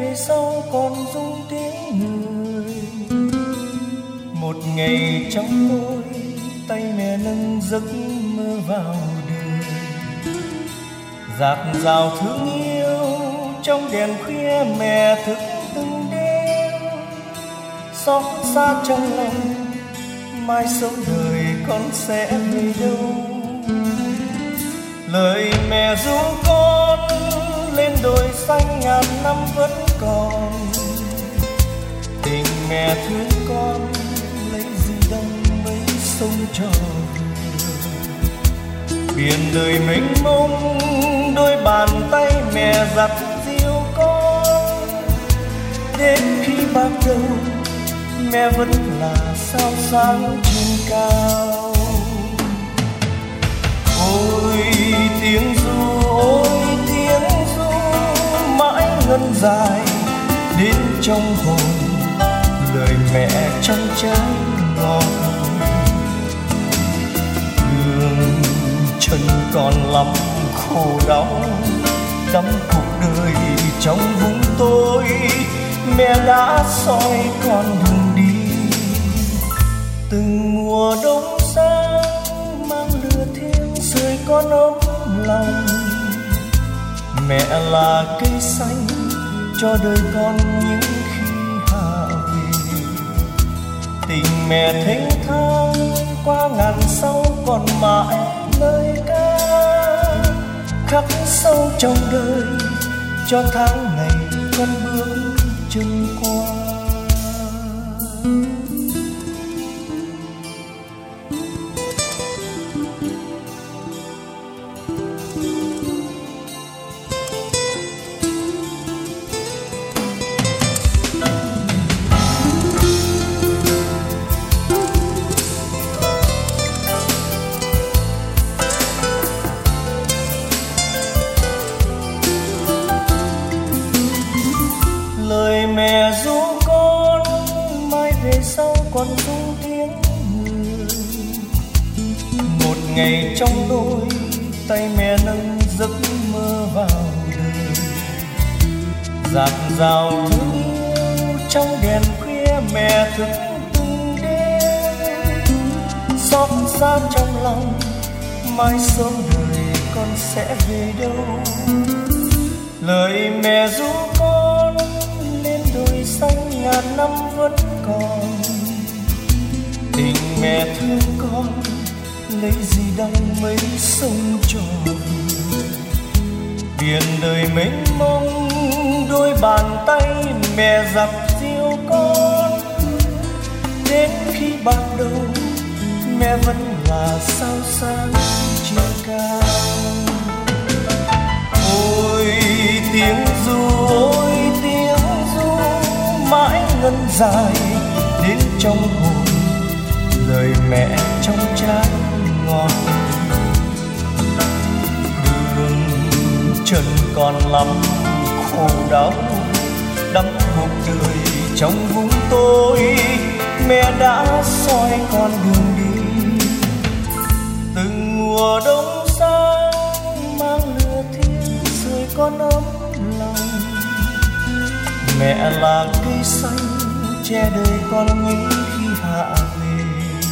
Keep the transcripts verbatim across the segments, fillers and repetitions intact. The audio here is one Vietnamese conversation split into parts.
về sau còn rung tiếng người. Một ngày trong tôi, tay mẹ nâng giấc mơ vào đời. Dạt dào thương yêu trong đèn khuya mẹ thức từng đêm. Xót xa trong lòng, mai sống đời con sẽ về đâu. Lời mẹ ru con lên đồi xanh ngàn năm vẫn còn. Tình mẹ thương con lấy gì đong mấy sông trò. Biển đời mênh mông, đôi bàn tay mẹ dắt dìu con. Đến khi bạc đầu, mẹ vẫn là sao sáng trên cao. Ôi tiếng ru, ôi tiếng ru mãi ngân dài đến trong hồn. Lời mẹ trong trái ngọt đường chân còn lắm khổ đau. Đắm cuộc đời trong vũng tối, mẹ đã soi con đường đi. Từng mùa đông sang mang lửa thiêng sưởi con ấm lòng. Mẹ là cây xanh cho đời con những khi hạ về. Tình mẹ thênh thang qua ngàn sau còn mãi lời ca. Khắc sâu trong đời cho tháng ngày con bước chân qua. Lời mẹ ru con mai về sau còn rung tiếng người. Một ngày trong đôi tay mẹ nâng giấc mơ vào đời. Dạt dào thương yêu trong đèn khuya mẹ thức từng đêm. Xót xa trong lòng, mai sớm đời con sẽ về đâu. Lời mẹ ru con lên đồi xanh ngàn năm vẫn còn. Tình mẹ thương con lấy gì đong mấy sông trò. Biển đời mênh mông, đôi bàn tay mẹ dắt dìu con. Đến khi bạc đầu, mẹ vẫn là sao sáng trên cao. Ôi tiếng ru, ôi tiếng ru mãi ngân dài đến trong hồn. Lời mẹ trong trái ngọt đường chân còn lắm khổ đau. Đắm cuộc đời trong vũng tối, mẹ đã soi con đường đi. Từng mùa đông sang mang lửa thiêng sưởi con ấm lòng. Mẹ là cây xanh che đời con những khi hạ về.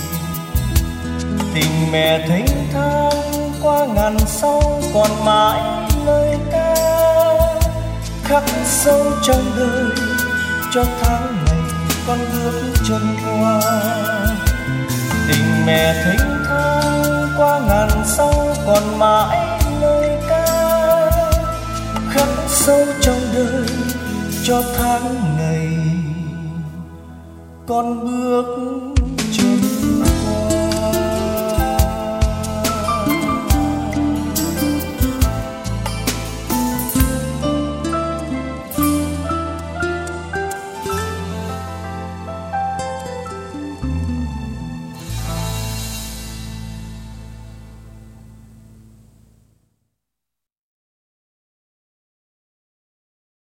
Tình mẹ thênh thang qua ngàn sau còn mãi lời ca. Khắc sâu trong đời cho tháng ngày con bước chân qua. Tình mẹ thênh thang qua ngàn sau còn mãi lời ca. Khắc sâu trong đời cho tháng ngày con bước